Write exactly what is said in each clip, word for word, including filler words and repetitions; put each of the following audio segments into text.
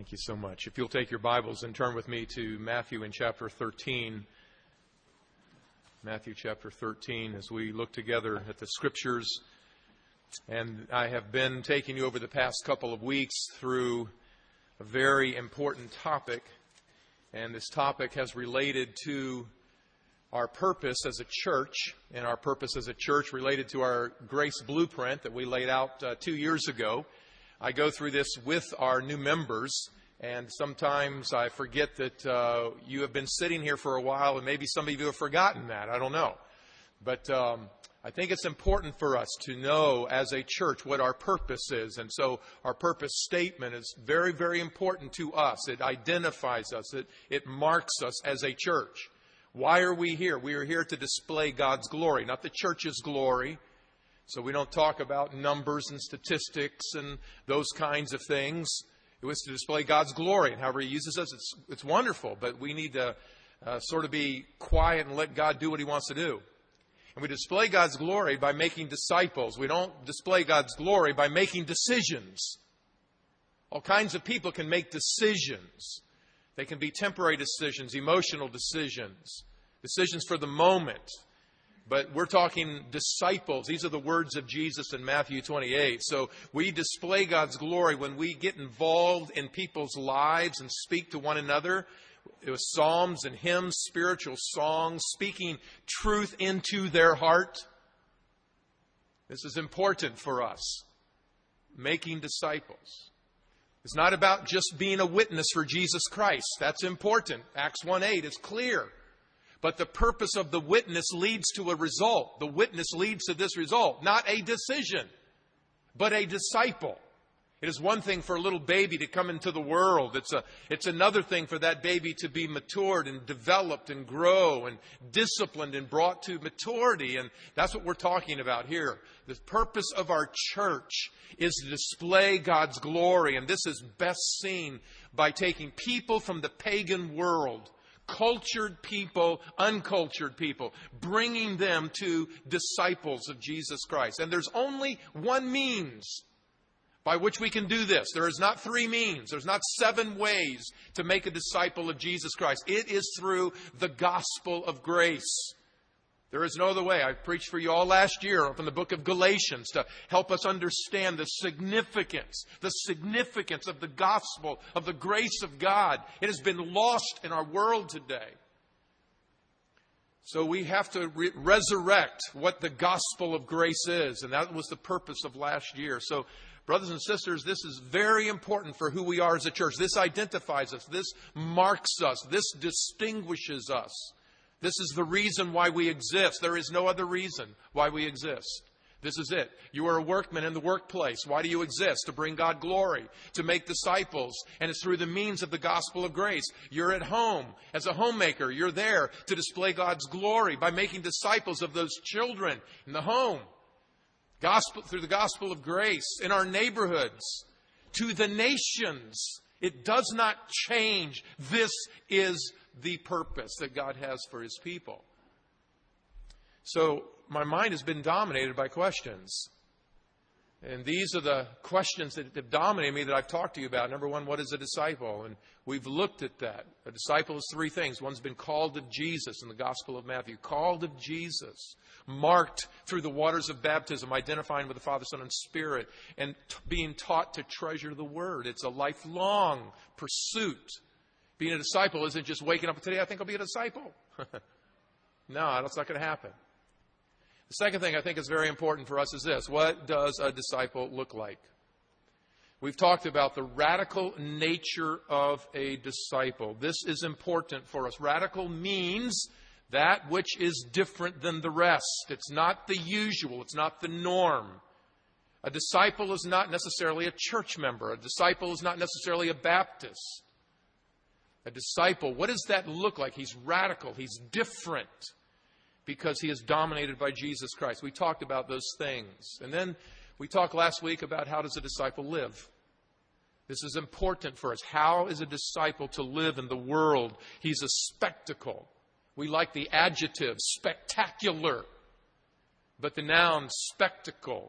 Thank you so much. If you'll take your Bibles and turn with me to Matthew in chapter thirteen. Matthew chapter thirteen, as we look together at the Scriptures. And I have been taking you over the past couple of weeks through a very important topic. And this topic has related to our purpose as a church, and our purpose as a church related to our grace blueprint that we laid out uh, two years ago. I go through this with our new members, and sometimes I forget that uh, you have been sitting here for a while, and maybe some of you have forgotten that. I don't know. But um, I think it's important for us to know as a church what our purpose is. And so our purpose statement is very, very important to us. It identifies us. It, it marks us as a church. Why are we here? We are here to display God's glory, not the church's glory. So we don't talk about numbers and statistics and those kinds of things. It was to display God's glory, and however He uses us, it's, it's wonderful. But we need to uh, sort of be quiet and let God do what He wants to do. And we display God's glory by making disciples. We don't display God's glory by making decisions. All kinds of people can make decisions. They can be temporary decisions, emotional decisions, decisions for the moment. But we're talking disciples. These are the words of Jesus in Matthew twenty-eight. So we display God's glory when we get involved in people's lives and speak to one another. It was psalms and hymns, spiritual songs, speaking truth into their heart. This is important for us. Making disciples. It's not about just being a witness for Jesus Christ. That's important. Acts one eight is clear. But the purpose of the witness leads to a result. The witness leads to this result. Not a decision, but a disciple. It is one thing for a little baby to come into the world. It's a, it's another thing for that baby to be matured and developed and grow and disciplined and brought to maturity. And that's what we're talking about here. The purpose of our church is to display God's glory. And this is best seen by taking people from the pagan world, cultured people, uncultured people, bringing them to disciples of Jesus Christ. And there's only one means by which we can do this. There is not three means. There's not seven ways to make a disciple of Jesus Christ. It is through the gospel of grace. There is no other way. I preached for you all last year from the book of Galatians to help us understand the significance, the significance of the gospel, of the grace of God. It has been lost in our world today. So we have to re- resurrect what the gospel of grace is. And that was the purpose of last year. So, brothers and sisters, this is very important for who we are as a church. This identifies us. This marks us. This distinguishes us. This is the reason why we exist. There is no other reason why we exist. This is it. You are a workman in the workplace. Why do you exist? To bring God glory, to make disciples. And it's through the means of the gospel of grace. You're at home. As a homemaker, you're there to display God's glory by making disciples of those children in the home. Gospel, through the gospel of grace in our neighborhoods, to the nations. It does not change. This is the purpose that God has for His people. So my mind has been dominated by questions. And these are the questions that have dominated me that I've talked to you about. Number one, what is a disciple? And we've looked at that. A disciple is three things. One's been called of Jesus in the Gospel of Matthew. Called of Jesus. Marked through the waters of baptism, identifying with the Father, Son, and Spirit. And t- being taught to treasure the Word. It's a lifelong pursuit. Being a disciple isn't just waking up today, I think I'll be a disciple. No, that's not going to happen. The second thing I think is very important for us is this. What does a disciple look like? We've talked about the radical nature of a disciple. This is important for us. Radical means that which is different than the rest. It's not the usual. It's not the norm. A disciple is not necessarily a church member. A disciple is not necessarily a Baptist. A disciple, what does that look like? He's radical. He's different because he is dominated by Jesus Christ. We talked about those things. And then we talked last week about how does a disciple live. This is important for us. How is a disciple to live in the world? He's a spectacle. We like the adjective spectacular. But the noun spectacle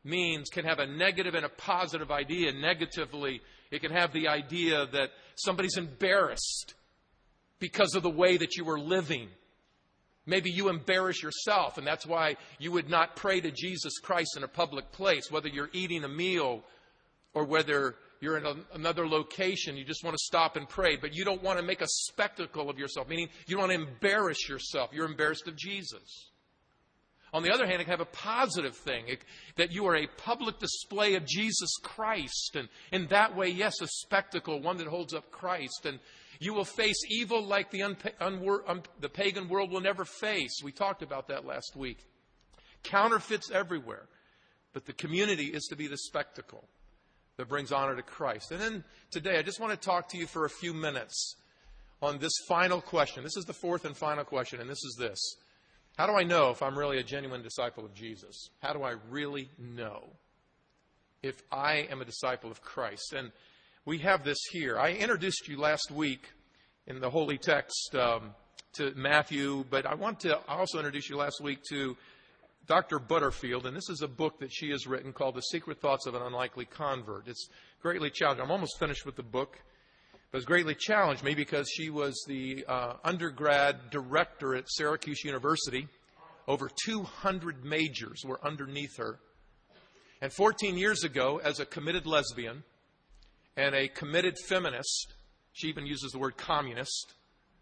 means can have a negative and a positive idea. Negatively, it can have the idea that somebody's embarrassed because of the way that you were living. Maybe you embarrass yourself, and that's why you would not pray to Jesus Christ in a public place, whether you're eating a meal or whether you're in a, another location. You just want to stop and pray, but you don't want to make a spectacle of yourself, meaning you don't want to embarrass yourself. You're embarrassed of Jesus. On the other hand, it can have a positive thing, it, that you are a public display of Jesus Christ. And in that way, yes, a spectacle, one that holds up Christ. And you will face evil like the, unpa- unwor- un- the pagan world will never face. We talked about that last week. Counterfeits everywhere. But the community is to be the spectacle that brings honor to Christ. And then today, I just want to talk to you for a few minutes on this final question. This is the fourth and final question, and this is this. How do I know if I'm really a genuine disciple of Jesus? How do I really know if I am a disciple of Christ? And we have this here. I introduced you last week in the Holy Text um, to Matthew, but I want to also introduce you last week to Doctor Butterfield, and this is a book that she has written called The Secret Thoughts of an Unlikely Convert. It's greatly challenging. I'm almost finished with the book, but it's greatly challenged me because she was the uh, undergrad director at Syracuse University. Over two hundred majors were underneath her. And fourteen years ago, as a committed lesbian and a committed feminist, she even uses the word communist,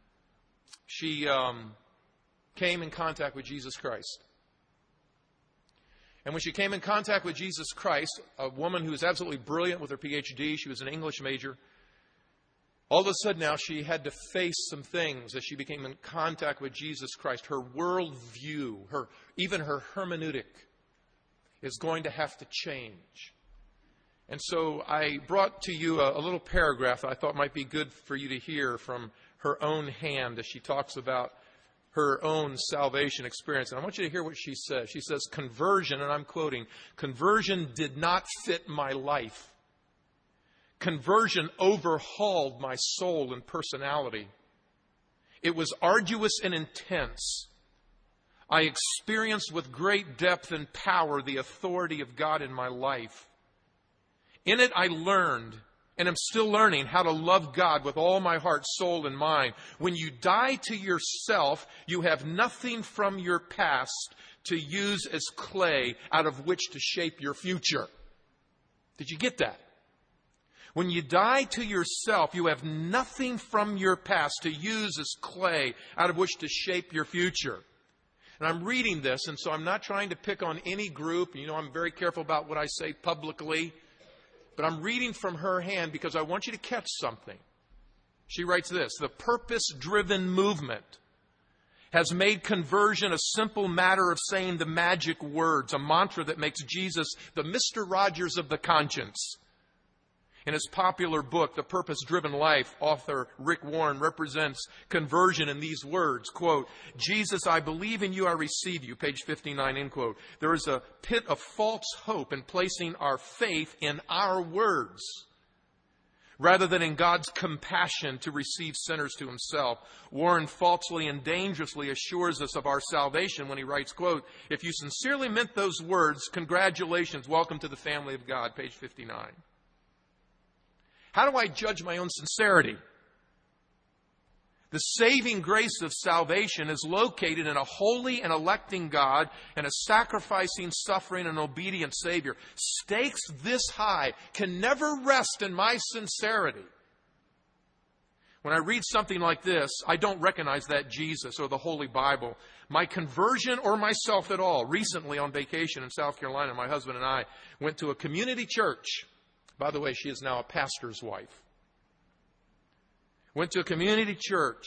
she um, came in contact with Jesus Christ. And when she came in contact with Jesus Christ, a woman who was absolutely brilliant with her P H D, she was an English major, all of a sudden now she had to face some things as she became in contact with Jesus Christ. Her worldview, her, even her hermeneutic is going to have to change. And so I brought to you a, a little paragraph that I thought might be good for you to hear from her own hand as she talks about her own salvation experience. And I want you to hear what she says. She says, conversion, and I'm quoting, conversion did not fit my life. Conversion overhauled my soul and personality. It was arduous and intense. I experienced with great depth and power the authority of God in my life. In it, I learned, and am still learning, how to love God with all my heart, soul, and mind. When you die to yourself, you have nothing from your past to use as clay out of which to shape your future. Did you get that? When you die to yourself, you have nothing from your past to use as clay out of which to shape your future. And I'm reading this, and so I'm not trying to pick on any group. You know, I'm very careful about what I say publicly. But I'm reading from her hand because I want you to catch something. She writes this: the purpose-driven movement has made conversion a simple matter of saying the magic words, a mantra that makes Jesus the Mister Rogers of the conscience. In his popular book, The Purpose-Driven Life, author Rick Warren represents conversion in these words, quote, Jesus, I believe in you, I receive you, page fifty-nine, end quote. There is a pit of false hope in placing our faith in our words rather than in God's compassion to receive sinners to himself. Warren falsely and dangerously assures us of our salvation when he writes, quote, if you sincerely meant those words, congratulations, welcome to the family of God, page fifty-nine. How do I judge my own sincerity? The saving grace of salvation is located in a holy and electing God and a sacrificing, suffering, and obedient Savior. Stakes this high can never rest in my sincerity. When I read something like this, I don't recognize that Jesus or the Holy Bible, my conversion or myself at all. Recently on vacation in South Carolina, my husband and I went to a community church. By the way, she is now a pastor's wife. Went to a community church.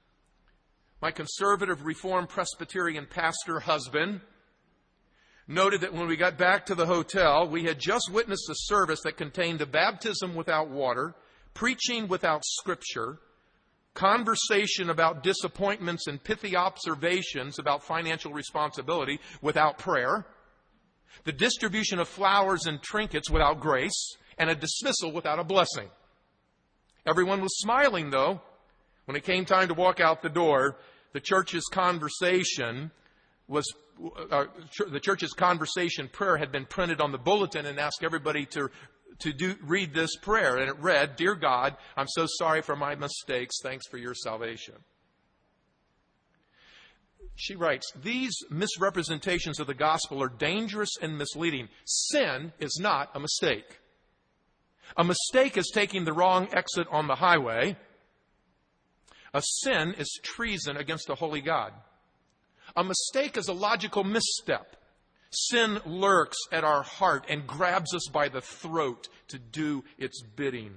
My conservative Reformed Presbyterian pastor husband noted that when we got back to the hotel, we had just witnessed a service that contained a baptism without water, preaching without scripture, conversation about disappointments and pithy observations about financial responsibility without prayer, the distribution of flowers and trinkets without grace, and a dismissal without a blessing. Everyone was smiling, though. When it came time to walk out the door, the church's conversation was uh, the church's conversation prayer had been printed on the bulletin and asked everybody to to do read this prayer. And it read, "Dear God, I'm so sorry for my mistakes. Thanks for your salvation." She writes, "These misrepresentations of the gospel are dangerous and misleading. Sin is not a mistake. A mistake is taking the wrong exit on the highway. A sin is treason against a holy God. A mistake is a logical misstep. Sin lurks at our heart and grabs us by the throat to do its bidding."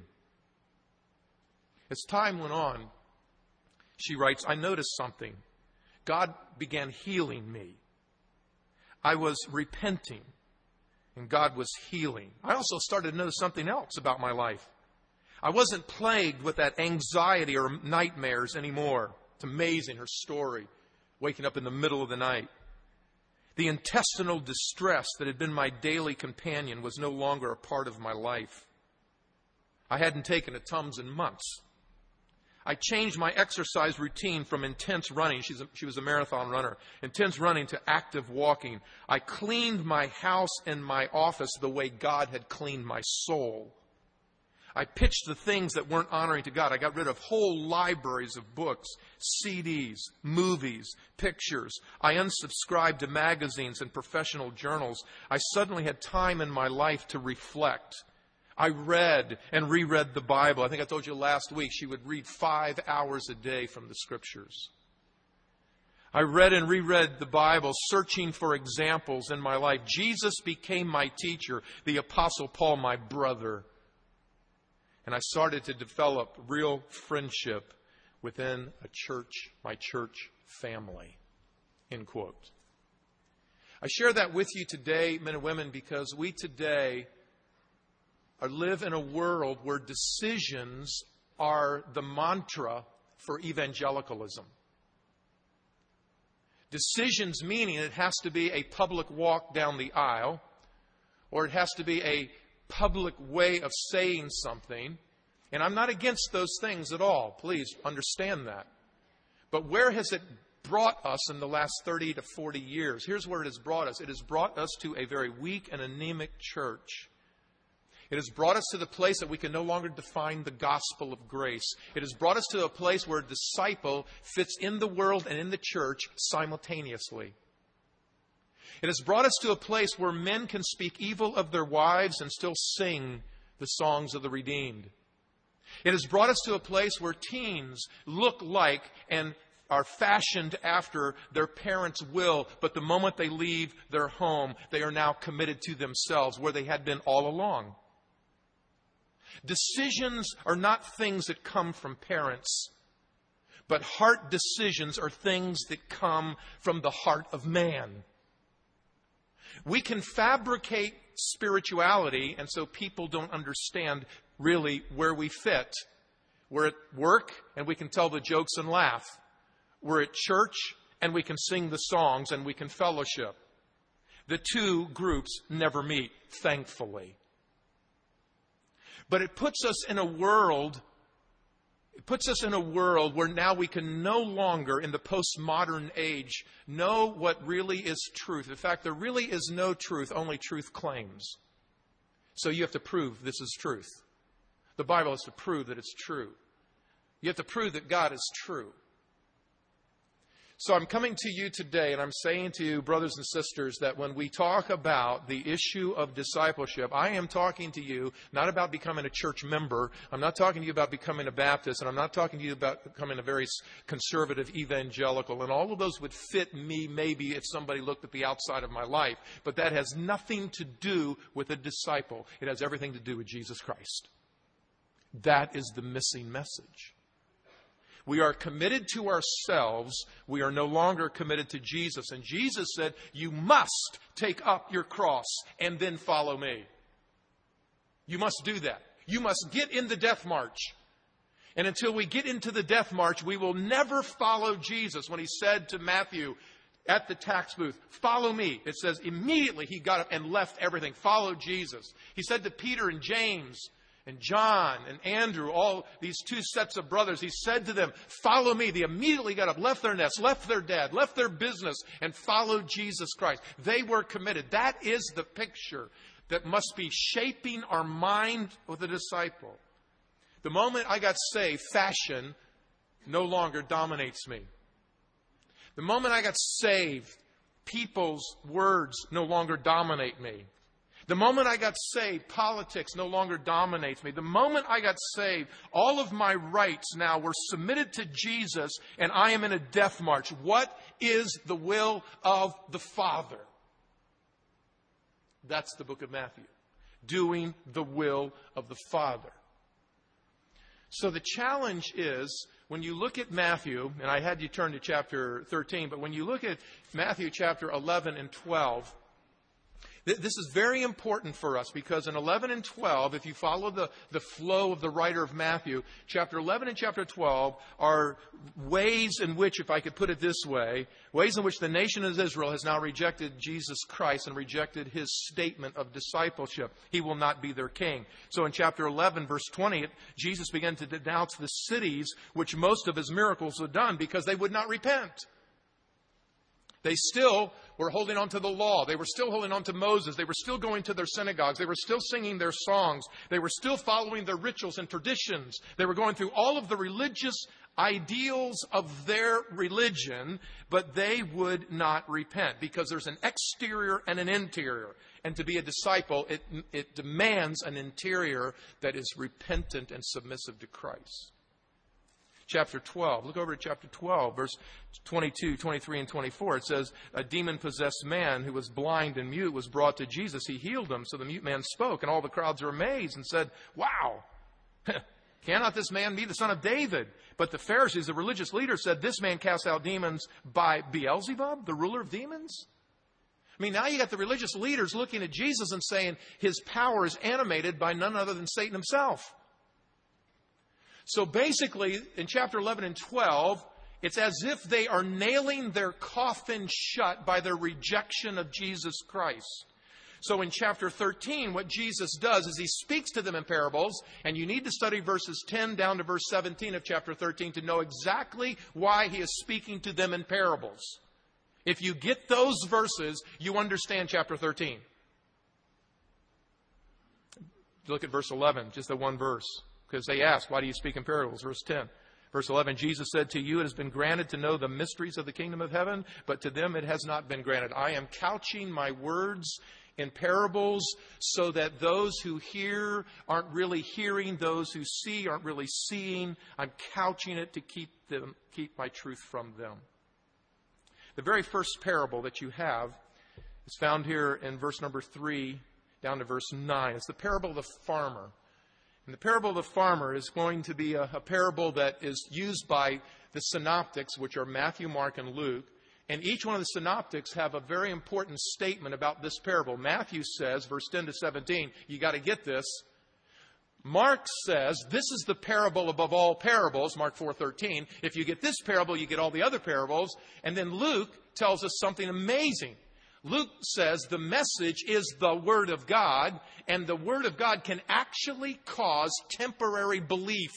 As time went on, she writes, "I noticed something. God began healing me. I was repenting, and God was healing. I also started to notice something else about my life. I wasn't plagued with that anxiety or nightmares anymore." It's amazing, her story, waking up in the middle of the night. "The intestinal distress that had been my daily companion was no longer a part of my life. I hadn't taken a Tums in months. I changed my exercise routine from intense running," she's a, she was a marathon runner, "intense running to active walking. I cleaned my house and my office the way God had cleaned my soul. I pitched the things that weren't honoring to God. I got rid of whole libraries of books, C Ds, movies, pictures. I unsubscribed to magazines and professional journals. I suddenly had time in my life to reflect. I read and reread the Bible." I think I told you last week she would read five hours a day from the Scriptures. "I read and reread the Bible, searching for examples in my life. Jesus became my teacher, the Apostle Paul my brother. And I started to develop real friendship within a church, my church family." End quote. I share that with you today, men and women, because we today are live in a world where decisions are the mantra for evangelicalism. Decisions meaning it has to be a public walk down the aisle, or it has to be a public way of saying something. And I'm not against those things at all. Please understand that. But where has it brought us in the last thirty to forty years? Here's where it has brought us. It has brought us to a very weak and anemic church. It has brought us to the place that we can no longer define the gospel of grace. It has brought us to a place where a disciple fits in the world and in the church simultaneously. It has brought us to a place where men can speak evil of their wives and still sing the songs of the redeemed. It has brought us to a place where teens look like and are fashioned after their parents' will, but the moment they leave their home, they are now committed to themselves, where they had been all along. Decisions are not things that come from parents, but heart decisions are things that come from the heart of man. We can fabricate spirituality, and so people don't understand really where we fit. We're at work, and we can tell the jokes and laugh. We're at church, and we can sing the songs, and we can fellowship. The two groups never meet, thankfully. But it puts us in a world, it puts us in a world where now we can no longer, in the postmodern age, know what really is truth. In fact, there really is no truth, only truth claims. So you have to prove this is truth. The Bible has to prove that it's true. You have to prove that God is true. So I'm coming to you today and I'm saying to you, brothers and sisters, that when we talk about the issue of discipleship, I am talking to you not about becoming a church member. I'm not talking to you about becoming a Baptist, and I'm not talking to you about becoming a very conservative evangelical. And all of those would fit me maybe if somebody looked at the outside of my life. But that has nothing to do with a disciple. It has everything to do with Jesus Christ. That is the missing message. We are committed to ourselves. We are no longer committed to Jesus. And Jesus said, you must take up your cross and then follow me. You must do that. You must get in the death march. And until we get into the death march, we will never follow Jesus. When he said to Matthew at the tax booth, follow me, it says immediately he got up and left everything, followed Jesus. He said to Peter and James and John and Andrew, all these two sets of brothers, he said to them, follow me. They immediately got up, left their nest, left their dad, left their business, and followed Jesus Christ. They were committed. That is the picture that must be shaping our mind with a disciple. The moment I got saved, fashion no longer dominates me. The moment I got saved, people's words no longer dominate me. The moment I got saved, politics no longer dominates me. The moment I got saved, all of my rights now were submitted to Jesus, and I am in a death march. What is the will of the Father? That's the book of Matthew. Doing the will of the Father. So the challenge is, when you look at Matthew, and I had you turn to chapter thirteen, but when you look at Matthew chapter eleven and twelve, this is very important for us, because in eleven and twelve, if you follow the, the flow of the writer of Matthew, chapter eleven and chapter twelve are ways in which, if I could put it this way, ways in which the nation of Israel has now rejected Jesus Christ and rejected his statement of discipleship. He will not be their king. So in chapter eleven, verse twenty, Jesus began to denounce the cities which most of his miracles were done because they would not repent. They still were holding on to the law. They were still holding on to Moses. They were still going to their synagogues. They were still singing their songs. They were still following their rituals and traditions. They were going through all of the religious ideals of their religion, but they would not repent, because there's an exterior and an interior. And to be a disciple, it, it demands an interior that is repentant and submissive to Christ. Chapter twelve. Look over at chapter twelve, verse twenty-two, twenty-three, and twenty-four. It says, a demon-possessed man who was blind and mute was brought to Jesus. He healed him. So the mute man spoke, and all the crowds were amazed and said, wow, cannot this man be the son of David? But the Pharisees, the religious leaders, said, this man casts out demons by Beelzebub, the ruler of demons? I mean, now you got the religious leaders looking at Jesus and saying his power is animated by none other than Satan himself. So basically, in chapter eleven and twelve, it's as if they are nailing their coffin shut by their rejection of Jesus Christ. So in chapter thirteen, what Jesus does is he speaks to them in parables, and you need to study verses ten down to verse seventeen of chapter thirteen to know exactly why he is speaking to them in parables. If you get those verses, you understand chapter thirteen. Look at verse eleven, just the one verse. Because they asked, why do you speak in parables? Verse ten. Verse eleven, Jesus said to you, it has been granted to know the mysteries of the kingdom of heaven, but to them it has not been granted. I am couching my words in parables so that those who hear aren't really hearing, those who see aren't really seeing. I'm couching it to keep them, keep my truth from them. The very first parable that you have is found here in verse number three down to verse nine. It's the parable of the farmer. And the parable of the farmer is going to be a, a parable that is used by the synoptics, which are Matthew, Mark, and Luke. And each one of the synoptics have a very important statement about this parable. Matthew says, verse ten to seventeen, you got to get this. Mark says, this is the parable above all parables, Mark four thirteen. If you get this parable, you get all the other parables. And then Luke tells us something amazing. Luke says the message is the Word of God, and the Word of God can actually cause temporary belief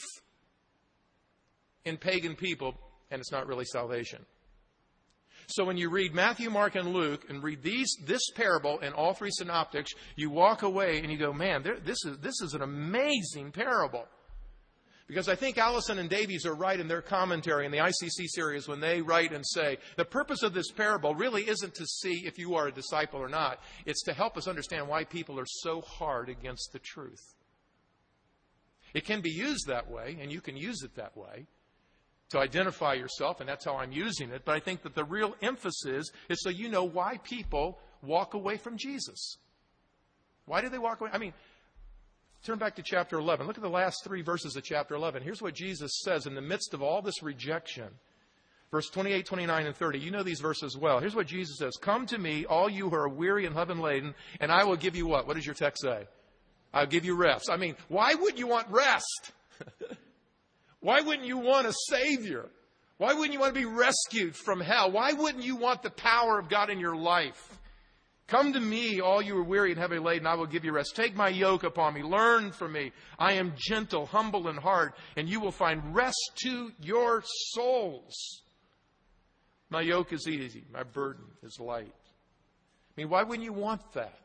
in pagan people, and it's not really salvation. So when you read Matthew, Mark, and Luke, and read these this parable in all three synoptics, you walk away and you go, man, there, this is this is an amazing parable. Because I think Allison and Davies are right in their commentary in the I C C series when they write and say, the purpose of this parable really isn't to see if you are a disciple or not. It's to help us understand why people are so hard against the truth. It can be used that way, and you can use it that way to identify yourself, and that's how I'm using it. But I think that the real emphasis is so you know why people walk away from Jesus. Why do they walk away? I mean, turn back to chapter eleven. Look at the last three verses of chapter eleven. Here's what Jesus says in the midst of all this rejection. Verse twenty-eight, twenty-nine, and thirty. You know these verses well. Here's what Jesus says. Come to me, all you who are weary and heavy laden, and I will give you what? What does your text say? I'll give you rest. I mean, why wouldn't you want rest? Why wouldn't you want a Savior? Why wouldn't you want to be rescued from hell? Why wouldn't you want the power of God in your life? Come to me, all you are weary and heavy laden, I will give you rest. Take my yoke upon me. Learn from me. I am gentle, humble in heart, and you will find rest to your souls. My yoke is easy. My burden is light. I mean, why wouldn't you want that?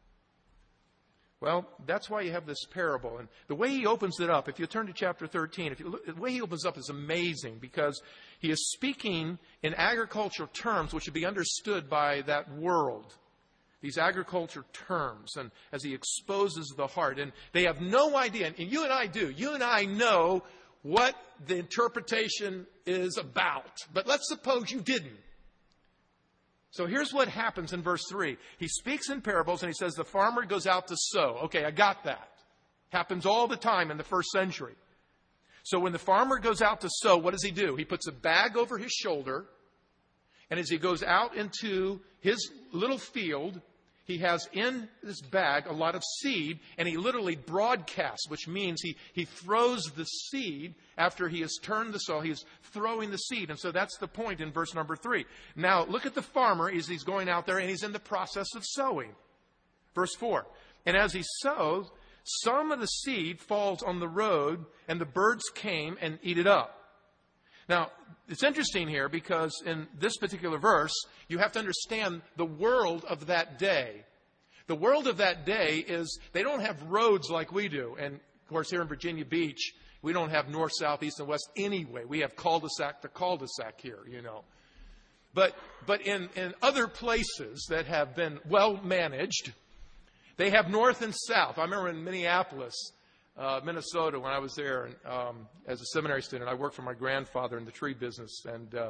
Well, that's why you have this parable. And the way he opens it up, if you turn to chapter thirteen, if you look, the way he opens up is amazing because he is speaking in agricultural terms which should be understood by that world. These agriculture terms, and as he exposes the heart. And they have no idea, and you and I do. You and I know what the interpretation is about. But let's suppose you didn't. So here's what happens in verse three. He speaks in parables and he says the farmer goes out to sow. Okay, I got that. Happens all the time in the first century. So when the farmer goes out to sow, what does he do? He puts a bag over his shoulder, and as he goes out into his little field, he has in this bag a lot of seed, and he literally broadcasts, which means he, he throws the seed after he has turned the soil. He is throwing the seed. And so that's the point in verse number three. Now, look at the farmer as he's going out there, and he's in the process of sowing. Verse four. And as he sows, some of the seed falls on the road, and the birds came and eat it up. Now, it's interesting here because in this particular verse, you have to understand the world of that day. The world of that day is they don't have roads like we do. And, of course, here in Virginia Beach, we don't have north, south, east, and west anyway. We have cul-de-sac to cul-de-sac here, you know. But but in, in other places that have been well managed, they have north and south. I remember in Minneapolis, Uh, Minnesota, when I was there and, um, as a seminary student, I worked for my grandfather in the tree business. And uh,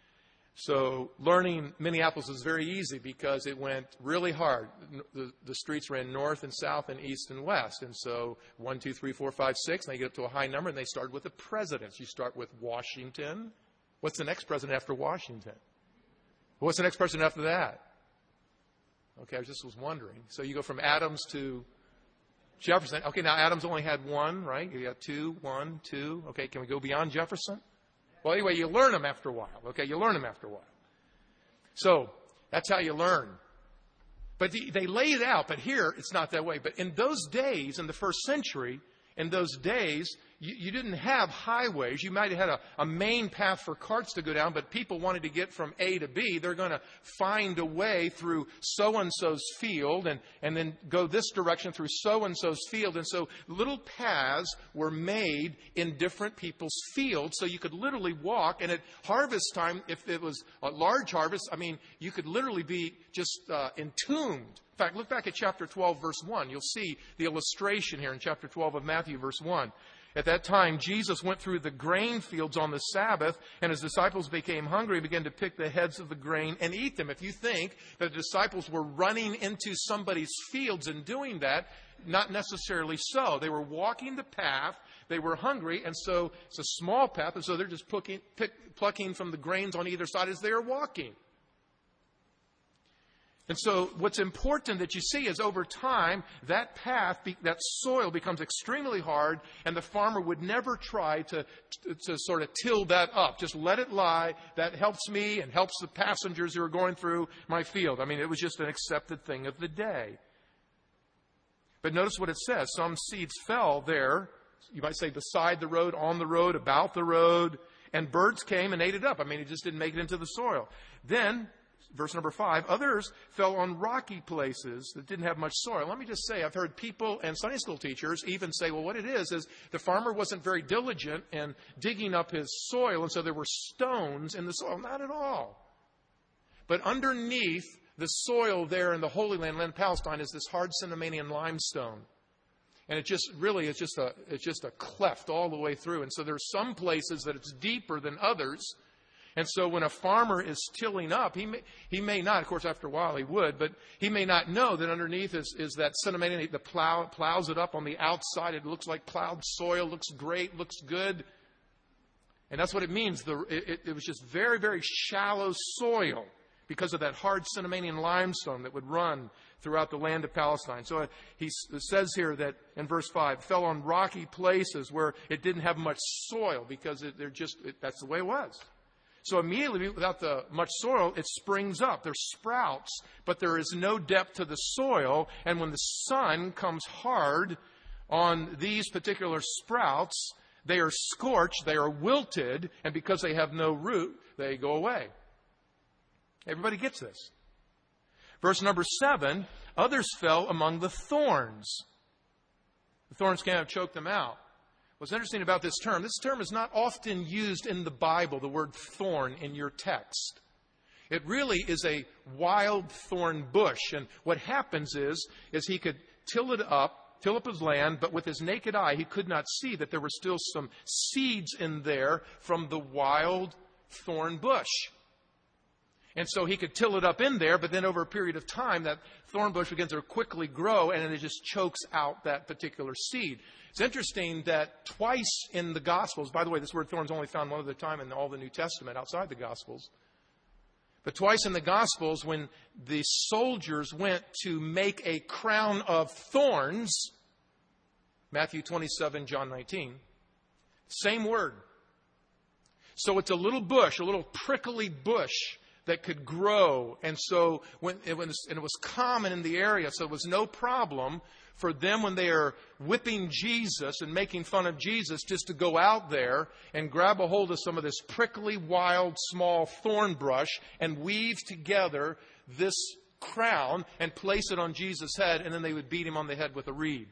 so learning Minneapolis was very easy because it went really hard. The, the streets ran north and south and east and west. And so one, two, three, four, five, six, and they get up to a high number, and they started with the presidents. You start with Washington. What's the next president after Washington? What's the next president after that? Okay, I just was wondering. So you go from Adams to Jefferson. Okay, now Adams only had one, right? You got two, one, two. Okay, can we go beyond Jefferson? Well, anyway, you learn them after a while. Okay, you learn them after a while. So that's how you learn. But the, they lay it out, but here it's not that way. But in those days, in the first century, in those days, you, you didn't have highways. You might have had a, a main path for carts to go down, but people wanted to get from A to B. They're going to find a way through so-and-so's field and, and then go this direction through so-and-so's field. And so little paths were made in different people's fields, so you could literally walk. And at harvest time, if it was a large harvest, I mean, you could literally be just uh, entombed. In fact, look back at chapter twelve, verse one. You'll see the illustration here in chapter twelve of Matthew, verse one. At that time, Jesus went through the grain fields on the Sabbath, and his disciples became hungry and began to pick the heads of the grain and eat them. If you think that the disciples were running into somebody's fields and doing that, not necessarily so. They were walking the path. They were hungry, and so it's a small path, and so they're just plucking, pick, plucking from the grains on either side as they are walking. And so what's important that you see is over time, that path, that soil becomes extremely hard, and the farmer would never try to, to, to sort of till that up. Just let it lie. That helps me and helps the passengers who are going through my field. I mean, it was just an accepted thing of the day. But notice what it says. Some seeds fell there. You might say beside the road, on the road, about the road, and birds came and ate it up. I mean, it just didn't make it into the soil. Then, verse number five, others fell on rocky places that didn't have much soil. Let me just say, I've heard people and Sunday school teachers even say, well, what it is, is the farmer wasn't very diligent in digging up his soil, and so there were stones in the soil. Not at all. But underneath the soil there in the Holy Land, land of Palestine, is this hard Cenomanian limestone. And it just really is just a, it's just a cleft all the way through. And so there's some places that it's deeper than others. And so when a farmer is tilling up, he may, he may not, of course, after a while he would, but he may not know that underneath is, is that Cenomanian, the plow, plows it up on the outside. It looks like plowed soil, looks great, looks good. And that's what it means. The, it, it was just very, very shallow soil because of that hard Cenomanian limestone that would run throughout the land of Palestine. So he says here that in verse five, fell on rocky places where it didn't have much soil because it, they're just, it, that's the way it was. So immediately, without the much soil, it springs up. There's sprouts, but there is no depth to the soil. And when the sun comes hard on these particular sprouts, they are scorched, they are wilted, and because they have no root, they go away. Everybody gets this. Verse number seven, others fell among the thorns. The thorns kind of choked them out. What's interesting about this term, this term is not often used in the Bible, the word thorn in your text. It really is a wild thorn bush. And what happens is, is he could till it up, till up his land, but with his naked eye, he could not see that there were still some seeds in there from the wild thorn bush. And so he could till it up in there, but then over a period of time, that thorn bush begins to quickly grow, and it just chokes out that particular seed. It's interesting that twice in the Gospels, by the way, this word thorn is only found one other time in all the New Testament outside the Gospels. But twice in the Gospels, when the soldiers went to make a crown of thorns, Matthew twenty-seven, John nineteen, same word. So it's a little bush, a little prickly bush that could grow. And so when it was, and it was common in the area, so it was no problem for them when they are whipping Jesus and making fun of Jesus just to go out there and grab a hold of some of this prickly, wild, small thorn brush and weave together this crown and place it on Jesus' head, and then they would beat him on the head with a reed.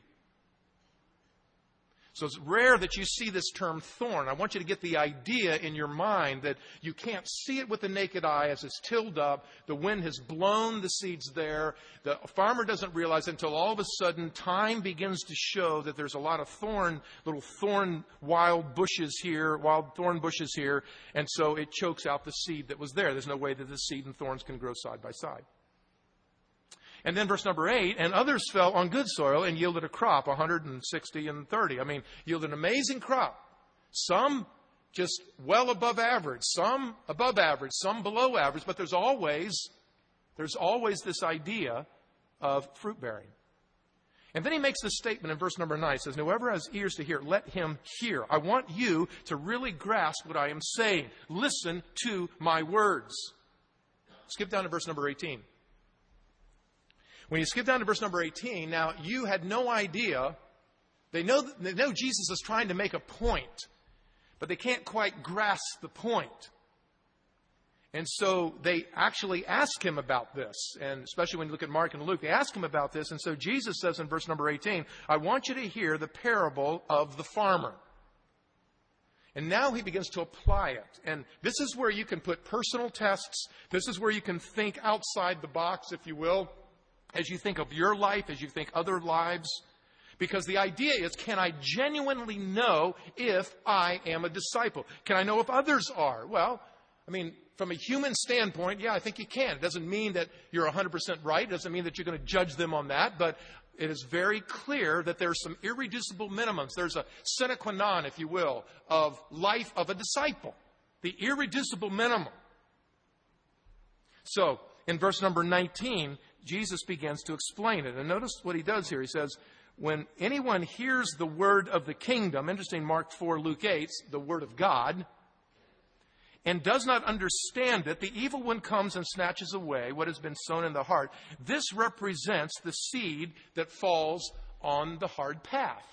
So it's rare that you see this term thorn. I want you to get the idea in your mind that you can't see it with the naked eye as it's tilled up. The wind has blown the seeds there. The farmer doesn't realize it until all of a sudden time begins to show that there's a lot of thorn, little thorn wild bushes here, wild thorn bushes here. And so it chokes out the seed that was there. There's no way that the seed and thorns can grow side by side. And then verse number eight, and others fell on good soil and yielded a crop, one hundred sixty and thirty. I mean, yielded an amazing crop. Some just well above average, some above average, some below average, but there's always, there's always this idea of fruit bearing. And then he makes this statement in verse number nine. He says, whoever has ears to hear, let him hear. I want you to really grasp what I am saying. Listen to my words. Skip down to verse number eighteen. When you skip down to verse number eighteen, now you had no idea. They know, they know Jesus is trying to make a point, but they can't quite grasp the point. And so they actually ask him about this. And especially when you look at Mark and Luke, they ask him about this. And so Jesus says in verse number eighteen, I want you to hear the parable of the farmer. And now he begins to apply it. And this is where you can put personal tests. This is where you can think outside the box, if you will, as you think of your life, as you think other lives. Because the idea is, can I genuinely know if I am a disciple? Can I know if others are? Well, I mean, from a human standpoint, yeah, I think you can. It doesn't mean that you're one hundred percent right. It doesn't mean that you're going to judge them on that. But it is very clear that there's some irreducible minimums. There's a sine qua non, if you will, of life of a disciple. The irreducible minimum. So, in verse number nineteen, Jesus begins to explain it. And notice what he does here. He says, when anyone hears the word of the kingdom, interesting, Mark four, Luke eight, the word of God, and does not understand it, the evil one comes and snatches away what has been sown in the heart. This represents the seed that falls on the hard path.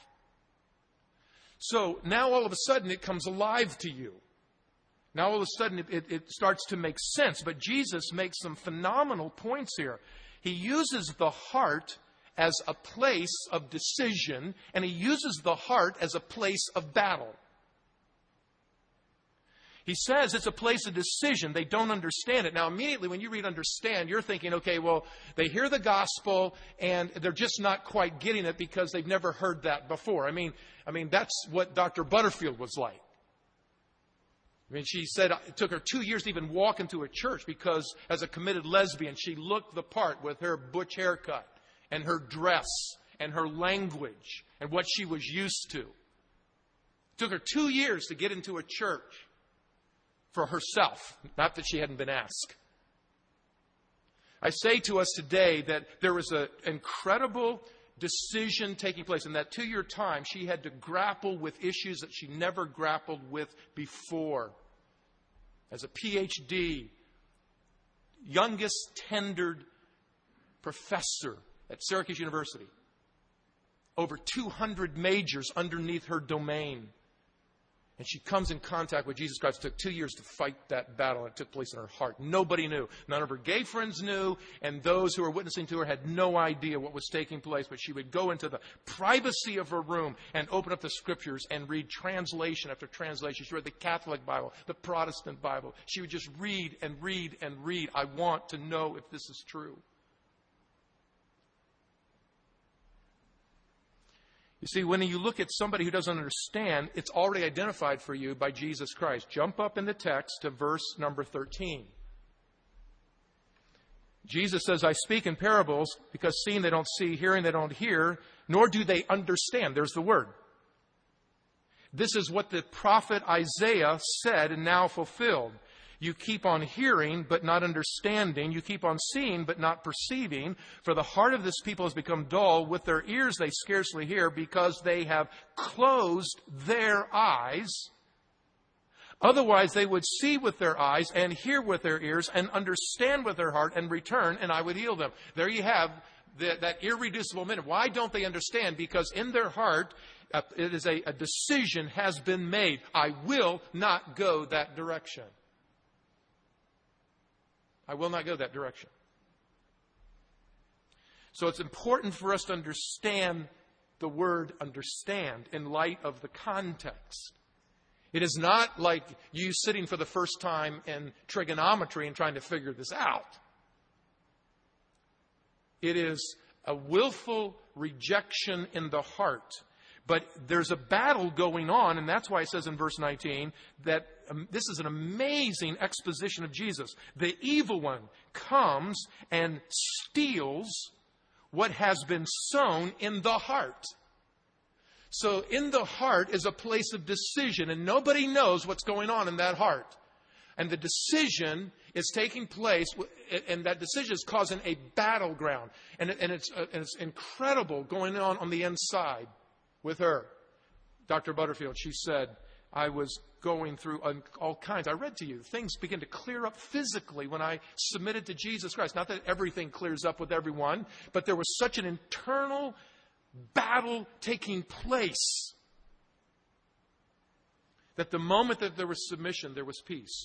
So now all of a sudden it comes alive to you. Now all of a sudden it, it, it starts to make sense. But Jesus makes some phenomenal points here. He uses the heart as a place of decision, and he uses the heart as a place of battle. He says it's a place of decision. They don't understand it. Now, immediately when you read understand, you're thinking, okay, well, they hear the gospel and they're just not quite getting it because they've never heard that before. I mean, I mean, that's what Doctor Butterfield was like. I mean, she said it took her two years to even walk into a church because as a committed lesbian, she looked the part with her butch haircut and her dress and her language and what she was used to. It took her two years to get into a church for herself, not that she hadn't been asked. I say to us today that there was an incredible decision taking place. In that two-year time, she had to grapple with issues that she never grappled with before. as a P H D, youngest tenured professor at Syracuse University. Over two hundred majors underneath her domain. And she comes in contact with Jesus Christ. It took two years to fight that battle. It took place in her heart. Nobody knew. None of her gay friends knew. And those who were witnessing to her had no idea what was taking place. But she would go into the privacy of her room and open up the Scriptures and read translation after translation. She read the Catholic Bible, the Protestant Bible. She would just read and read and read. I want to know if this is true. You see, when you look at somebody who doesn't understand, it's already identified for you by Jesus Christ. Jump up in the text to verse number thirteen. Jesus says, I speak in parables because seeing they don't see, hearing they don't hear, nor do they understand. There's the word. This is what the prophet Isaiah said and now fulfilled. You keep on hearing, but not understanding. You keep on seeing, but not perceiving. For the heart of this people has become dull. With their ears they scarcely hear, because they have closed their eyes. Otherwise they would see with their eyes and hear with their ears and understand with their heart and return, and I would heal them. There you have the, that irreducible minute. Why don't they understand? Because in their heart, uh, it is a, a decision has been made. I will not go that direction. I will not go that direction. So it's important for us to understand the word understand in light of the context. It is not like you sitting for the first time in trigonometry and trying to figure this out. It is a willful rejection in the heart. But there's a battle going on, and that's why it says in verse nineteen that um, this is an amazing exposition of Jesus. The evil one comes and steals what has been sown in the heart. So in the heart is a place of decision, and nobody knows what's going on in that heart. And the decision is taking place, and that decision is causing a battleground. And, and, it's, uh, and it's incredible going on on the inside. With her, Doctor Butterfield, she said, I was going through all kinds. I read to you. Things begin to clear up physically when I submitted to Jesus Christ. Not that everything clears up with everyone, but there was such an internal battle taking place that the moment that there was submission, there was peace.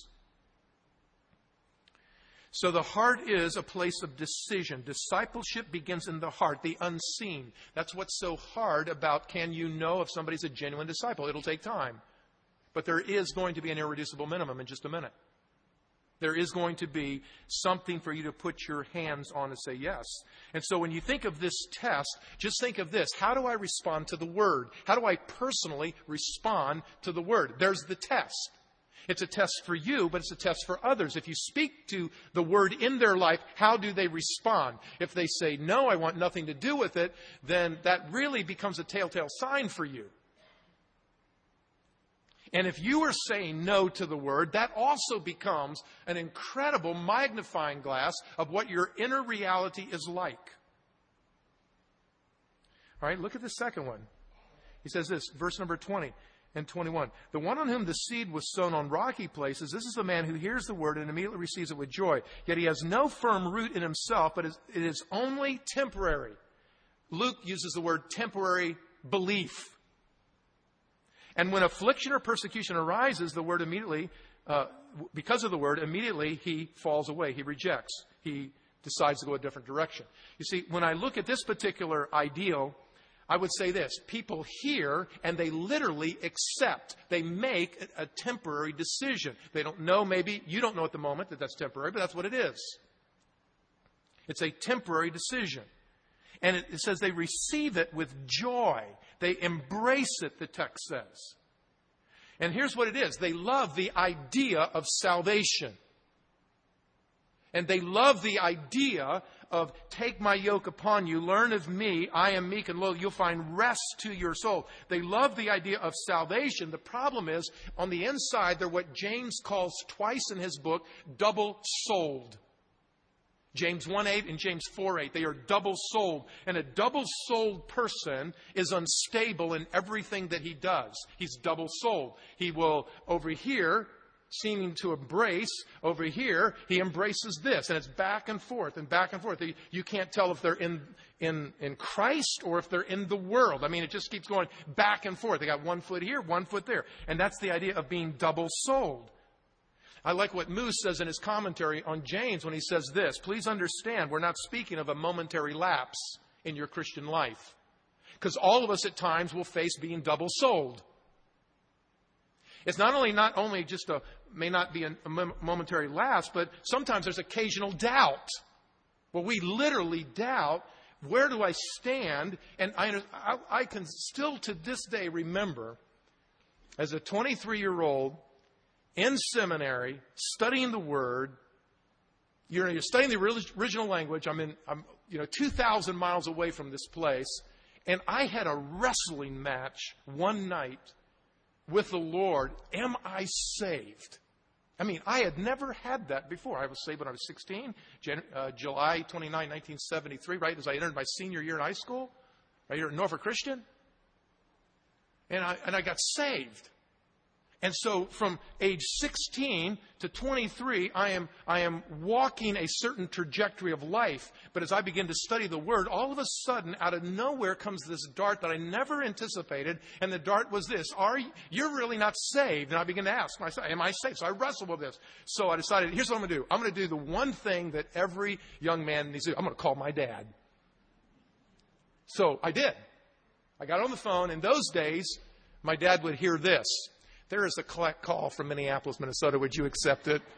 So the heart is a place of decision. Discipleship begins in the heart, the unseen. That's what's so hard about can you know if somebody's a genuine disciple? It'll take time. But there is going to be an irreducible minimum in just a minute. There is going to be something for you to put your hands on and say yes. And so when you think of this test, just think of this. How do I respond to the Word? How do I personally respond to the Word? There's the test. It's a test for you, but it's a test for others. If you speak to the Word in their life, how do they respond? If they say, no, I want nothing to do with it, then that really becomes a telltale sign for you. And if you are saying no to the Word, that also becomes an incredible magnifying glass of what your inner reality is like. All right, look at the second one. He says this, verse number twenty. And twenty-one, the one on whom the seed was sown on rocky places, this is the man who hears the word and immediately receives it with joy. Yet he has no firm root in himself, but it is only temporary. Luke uses the word temporary belief. And when affliction or persecution arises, the word immediately, uh, because of the word, immediately he falls away. He rejects. He decides to go a different direction. You see, when I look at this particular ideal, I would say this, people hear and they literally accept. They make a, a temporary decision. They don't know, maybe you don't know at the moment that that's temporary, but that's what it is. It's a temporary decision. And it, it says they receive it with joy. They embrace it, the text says. And here's what it is. They love the idea of salvation. And they love the idea of take my yoke upon you, learn of me, I am meek and lowly, you'll find rest to your soul. They love the idea of salvation. The problem is, on the inside, they're what James calls twice in his book, double-souled. James one eight and James four eight, they are double-souled. And a double-souled person is unstable in everything that he does. He's double-souled. He will, over here, seeming to embrace, over here, he embraces this. And it's back and forth and back and forth. You can't tell if they're in, in, in Christ or if they're in the world. I mean, it just keeps going back and forth. They got one foot here, one foot there. And that's the idea of being double-souled. I like what Moose says in his commentary on James when he says this. Please understand, we're not speaking of a momentary lapse in your Christian life. Because all of us at times will face being double-souled. It's not only not only just a, may not be a, a momentary lapse, but sometimes there's occasional doubt. Well, we literally doubt, where do I stand? And I, I, I can still to this day remember, as a twenty-three-year-old in seminary, studying the Word, you're, you're studying the original language. I'm in, I'm, you know, two thousand miles away from this place. And I had a wrestling match one night with the Lord. Am I saved? I mean, I had never had that before. I was saved when I was sixteen, Jan- uh, July twenty-ninth, nineteen seventy-three, right as I entered my senior year in high school, right here at Norfolk Christian. And I, and I got saved. And so from age sixteen to twenty-three, I am, I am walking a certain trajectory of life. But as I begin to study the Word, all of a sudden, out of nowhere comes this dart that I never anticipated. And the dart was this: Are you, you're really not saved? And I begin to ask myself, am I saved? So I wrestled with this. So I decided, here's what I'm going to do. I'm going to do the one thing that every young man needs to do. I'm going to call my dad. So I did. I got on the phone. In those days, my dad would hear this. There is a collect call from Minneapolis, Minnesota. Would you accept it?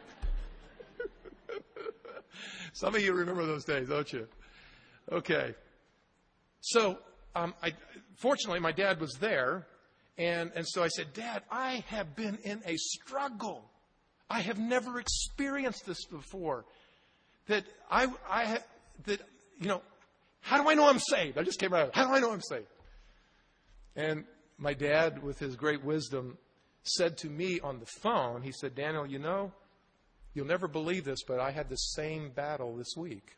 Some of you remember those days, don't you? Okay. So, um, I, fortunately, my dad was there. And, and so I said, Dad, I have been in a struggle. I have never experienced this before. That I, I, that, you know, how do I know I'm saved? I just came out. How do I know I'm saved? And my dad, with his great wisdom, said to me on the phone, he said, Daniel, you know, you'll never believe this, but I had the same battle this week.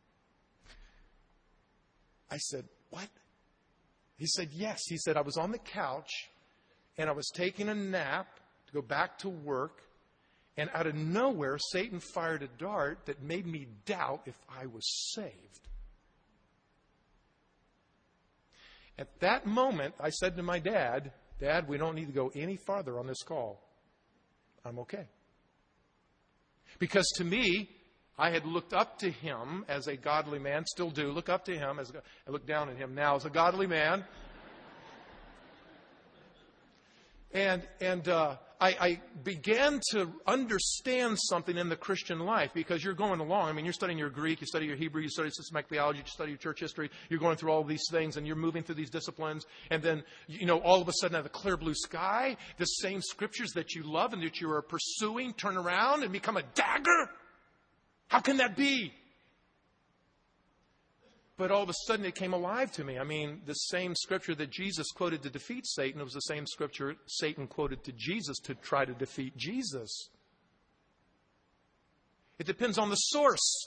I said, what? He said, yes. He said, I was on the couch and I was taking a nap to go back to work. And out of nowhere, Satan fired a dart that made me doubt if I was saved. At that moment, I said to my dad, Dad, we don't need to go any farther on this call. I'm okay. Because to me, I had looked up to him as a godly man, still do, look up to him. As I look down at him now as a godly man. And and uh, I, I began to understand something in the Christian life because you're going along. I mean, you're studying your Greek, you study your Hebrew, you study systematic theology, you study your church history. You're going through all of these things and you're moving through these disciplines. And then, you know, all of a sudden out of the clear blue sky, the same scriptures that you love and that you are pursuing turn around and become a dagger. How can that be? But all of a sudden it came alive to me. I mean, the same scripture that Jesus quoted to defeat Satan, it was the same scripture Satan quoted to Jesus to try to defeat Jesus. It depends on the source.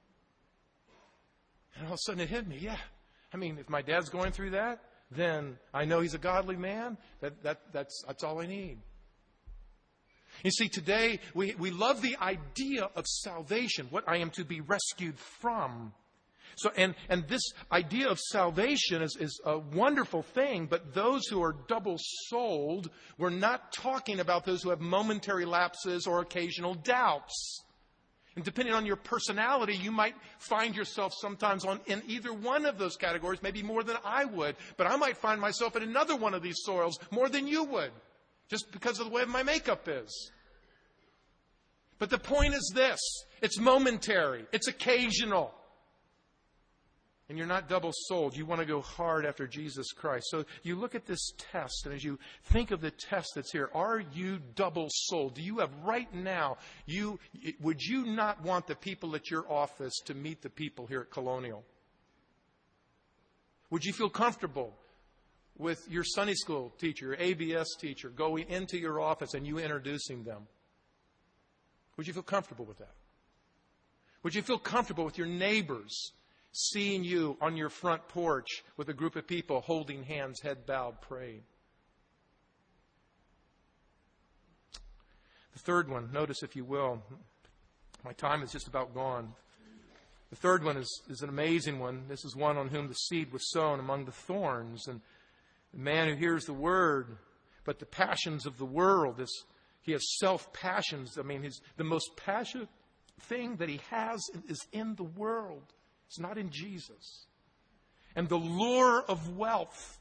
And all of a sudden it hit me. Yeah. I mean, if my dad's going through that, then I know he's a godly man. That, that, that's, that's all I need. You see, today we, we love the idea of salvation, what I am to be rescued from. So, and, and this idea of salvation is, is a wonderful thing, but those who are double-souled, we're not talking about those who have momentary lapses or occasional doubts. And depending on your personality, you might find yourself sometimes on in either one of those categories, maybe more than I would. But I might find myself in another one of these soils more than you would, just because of the way my makeup is. But the point is this. It's momentary. It's occasional. And you're not double-souled. You want to go hard after Jesus Christ. So you look at this test, and as you think of the test that's here, are you double-souled? Do you have right now, you would you not want the people at your office to meet the people here at Colonial? Would you feel comfortable with your Sunday school teacher, your A B S teacher, going into your office and you introducing them? Would you feel comfortable with that? Would you feel comfortable with your neighbors seeing you on your front porch with a group of people holding hands, head bowed, praying? The third one, notice if you will, my time is just about gone. The third one is, is an amazing one. This is one on whom the seed was sown among the thorns. And the man who hears the word, but the passions of the world, this, he has self-passions. I mean, his, the most passionate thing that he has is in the world. It's not in Jesus. And the lure of wealth,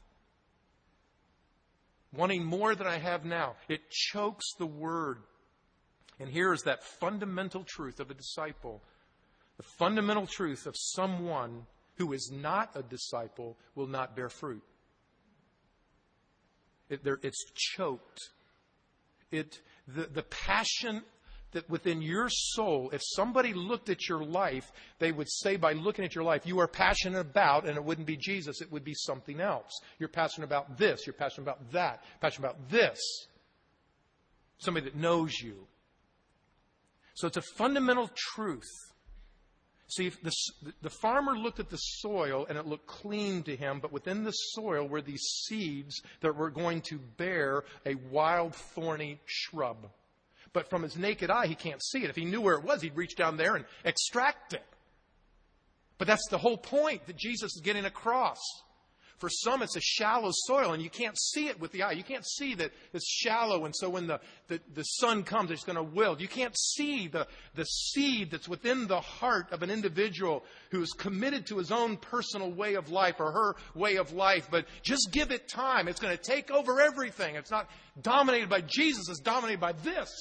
wanting more than I have now, it chokes the word. And here is that fundamental truth of a disciple. The fundamental truth of someone who is not a disciple will not bear fruit. It, it's choked. It, the, the passion that within your soul, if somebody looked at your life, they would say by looking at your life, you are passionate about, and it wouldn't be Jesus, it would be something else. You're passionate about this, you're passionate about that, passionate about this. Somebody that knows you. So it's a fundamental truth. See, if the, the farmer looked at the soil and it looked clean to him, but within the soil were these seeds that were going to bear a wild, thorny shrub. But from his naked eye, he can't see it. If he knew where it was, he'd reach down there and extract it. But that's the whole point that Jesus is getting across. For some, it's a shallow soil, and you can't see it with the eye. You can't see that it's shallow, and so when the, the, the sun comes, it's going to wilt. You can't see the, the seed that's within the heart of an individual who is committed to his own personal way of life or her way of life. But just give it time. It's going to take over everything. It's not dominated by Jesus. It's dominated by this.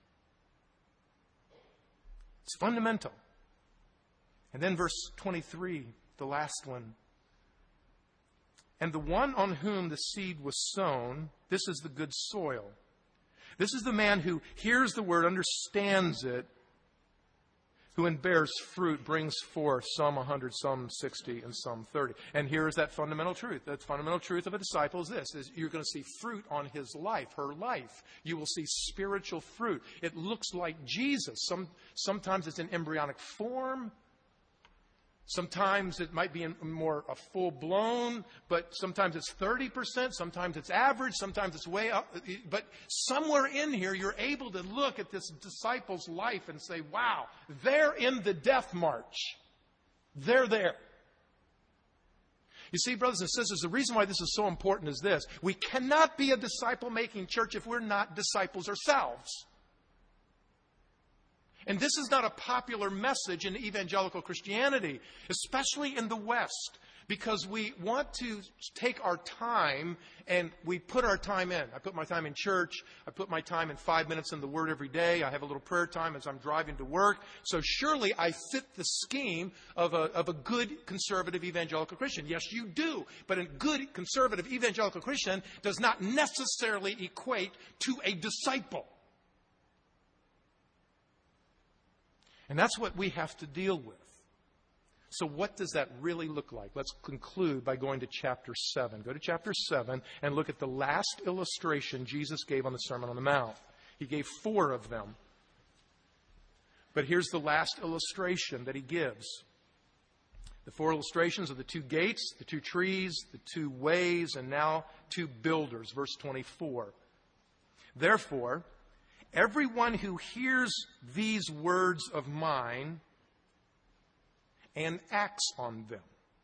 It's fundamental. And then verse twenty-three, the last one. And the one on whom the seed was sown, this is the good soil. This is the man who hears the word, understands it, who in bears fruit, brings forth some a hundred, some sixty, and some thirty. And here is that fundamental truth. That fundamental truth of a disciple is this, is you're going to see fruit on his life, her life. You will see spiritual fruit. It looks like Jesus. Some, sometimes it's in embryonic form. Sometimes it might be in more a full-blown, but sometimes it's thirty percent, sometimes it's average, sometimes it's way up. But somewhere in here, you're able to look at this disciple's life and say, wow, they're in the death march. They're there. You see, brothers and sisters, the reason why this is so important is this. We cannot be a disciple-making church if we're not disciples ourselves. And this is not a popular message in evangelical Christianity, especially in the West, because we want to take our time and we put our time in. I put my time in church. I put my time in five minutes in the Word every day. I have a little prayer time as I'm driving to work. So surely I fit the scheme of a, of a good conservative evangelical Christian. Yes, you do. But a good conservative evangelical Christian does not necessarily equate to a disciple. And that's what we have to deal with. So what does that really look like? Let's conclude by going to chapter seven. Go to chapter seven and look at the last illustration Jesus gave on the Sermon on the Mount. He gave four of them. But here's the last illustration that he gives. The four illustrations of the two gates, the two trees, the two ways, and now two builders. Verse twenty-four. Therefore, everyone who hears these words of mine and acts on them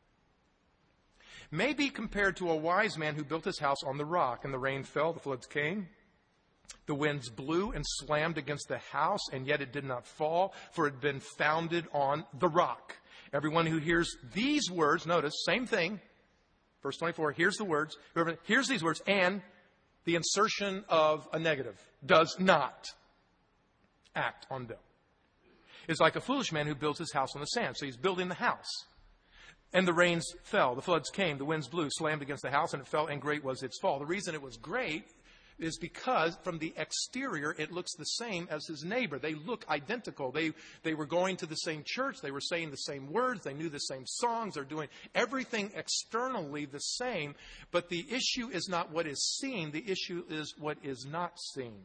may be compared to a wise man who built his house on the rock, and the rain fell, the floods came, the winds blew and slammed against the house, and yet it did not fall, for it had been founded on the rock. Everyone who hears these words, notice, same thing, verse twenty-four, hears the words, whoever hears these words, and the insertion of a negative, does not act on them. It's like a foolish man who builds his house on the sand. So he's building the house. And the rains fell, the floods came, the winds blew, slammed against the house, and it fell, and great was its fall. The reason it was great is because from the exterior, it looks the same as his neighbor. They look identical. They, they were going to the same church. They were saying the same words. They knew the same songs. They're doing everything externally the same. But the issue is not what is seen. The issue is what is not seen.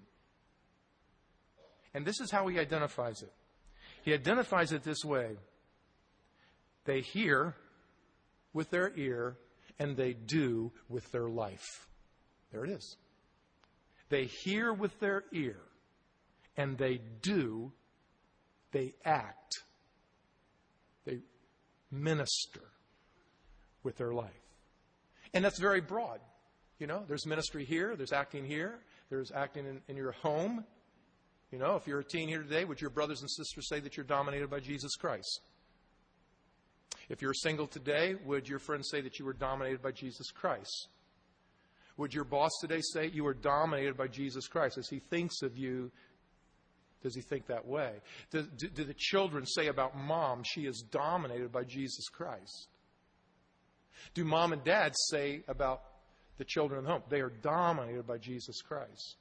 And this is how he identifies it. He identifies it this way. They hear with their ear, and they do with their life. There it is. They hear with their ear, and they do, they act, they minister with their life. And that's very broad. You know, there's ministry here, there's acting here, there's acting in, in your home. You know, if you're a teen here today, would your brothers and sisters say that you're dominated by Jesus Christ? If you're single today, would your friends say that you were dominated by Jesus Christ? Would your boss today say you are dominated by Jesus Christ? As he thinks of you, does he think that way? Do, do, do the children say about mom, she is dominated by Jesus Christ? Do mom and dad say about the children in the home, they are dominated by Jesus Christ?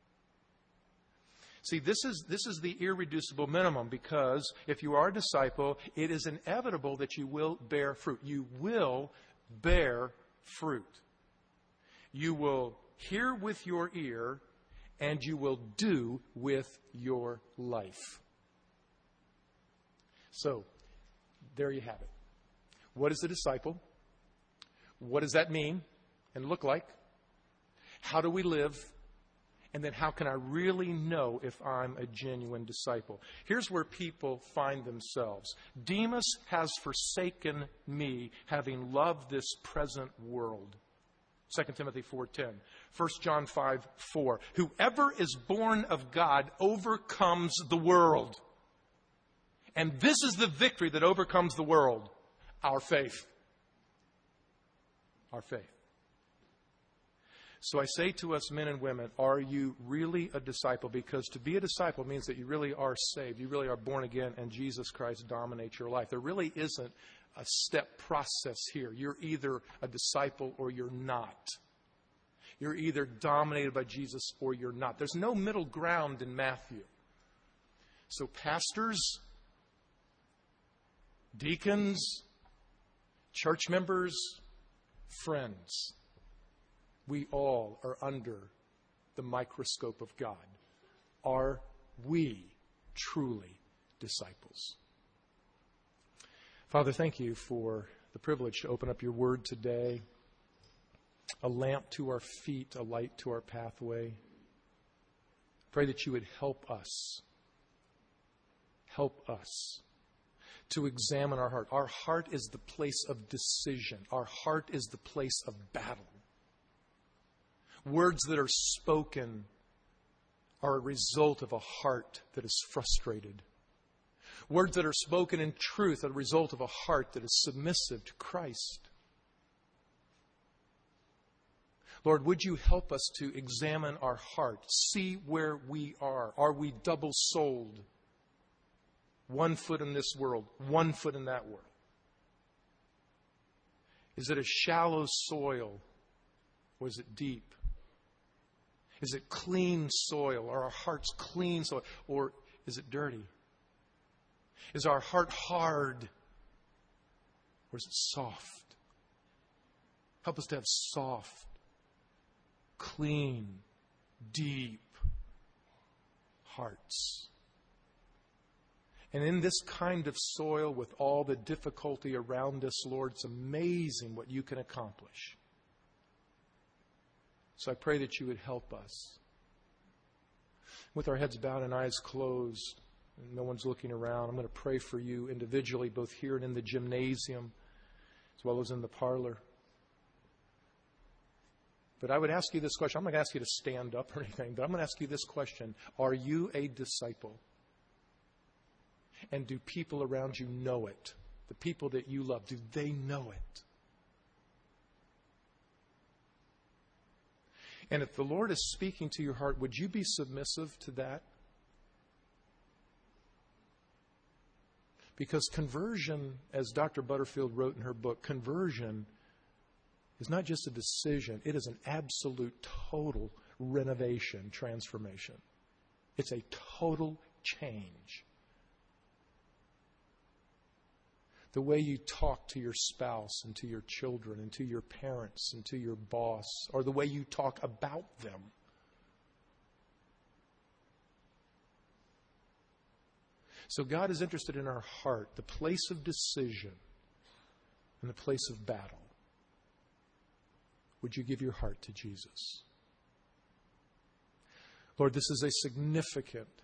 See, this is this is the irreducible minimum, because if you are a disciple, it is inevitable that you will bear fruit. You will bear fruit. You will hear with your ear, and you will do with your life. So, there you have it. What is a disciple? What does that mean and look like? How do we live? And then how can I really know if I'm a genuine disciple? Here's where people find themselves. Demas has forsaken me, having loved this present world. Second Timothy four ten. First John five four. Whoever is born of God overcomes the world. And this is the victory that overcomes the world. Our faith. Our faith. So I say to us, men and women, are you really a disciple? Because to be a disciple means that you really are saved. You really are born again, and Jesus Christ dominates your life. There really isn't a step process here. You're either a disciple or you're not. You're either dominated by Jesus or you're not. There's no middle ground in Matthew. So pastors, deacons, church members, friends, we all are under the microscope of God. Are we truly disciples? Father, thank you for the privilege to open up your word today. A lamp to our feet, a light to our pathway. Pray that you would help us. Help us to examine our heart. Our heart is the place of decision. Our heart is the place of battle. Words that are spoken are a result of a heart that is frustrated. Words that are spoken in truth are a result of a heart that is submissive to Christ. Lord, would you help us to examine our heart, see where we are. Are we double-souled? One foot in this world, one foot in that world. Is it a shallow soil, or is it deep? Is it clean soil? Are our hearts clean soil? Or is it dirty? Is our heart hard? Or is it soft? Help us to have soft, clean, deep hearts. And in this kind of soil, with all the difficulty around us, Lord, it's amazing what you can accomplish. So I pray that you would help us. With our heads bowed and eyes closed, and no one's looking around, I'm going to pray for you individually, both here and in the gymnasium, as well as in the parlor. But I would ask you this question. I'm not going to ask you to stand up or anything, but I'm going to ask you this question. Are you a disciple? And do people around you know it? The people that you love, do they know it? And if the Lord is speaking to your heart, would you be submissive to that? Because conversion, as Doctor Butterfield wrote in her book, conversion is not just a decision. It is an absolute, total renovation, transformation. It's a total change. The way you talk to your spouse and to your children and to your parents and to your boss, or the way you talk about them. So God is interested in our heart, the place of decision and the place of battle. Would you give your heart to Jesus? Lord, this is a significant